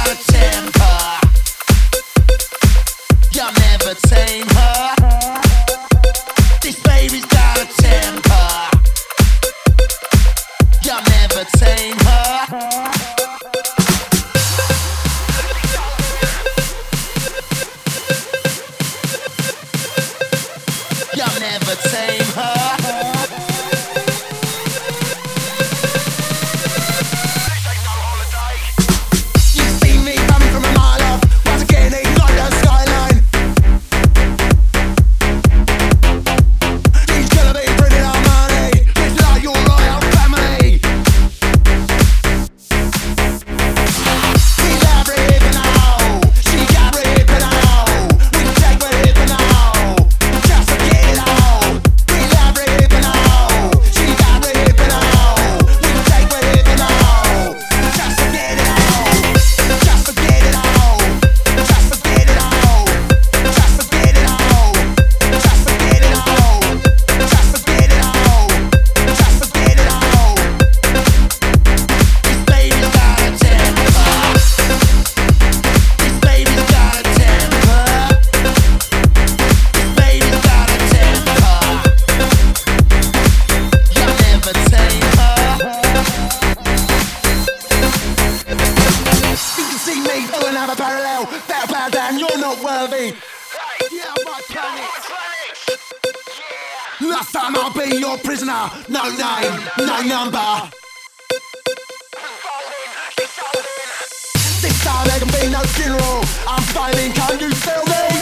got a temper. You'll never tame her. This baby's got a temper. You'll never tame her. You'll never tame her. You've seen me coming from a mile off. Once again, it's like the skyline. He's gonna be bringing our money. It's like your royal family. We got ripping now. She got ripping now. We take ripping now. Just forget it all. We got ripping now. She got ripping now. We take ripping now. Just forget it all. Just forget it all. Just forget it all. Just forget it all. Just forget it all. Just forget it all. Just forget it all. This baby's got a temper. This baby's got a temper. This baby's got a temper. You'll never tame her. You can see me through another parallel. Better bow down, you're not worthy. Yeah, my planet. Last time I'll be your prisoner. No name, no number. This time there can be no funeral. I'm failing, can you feel me?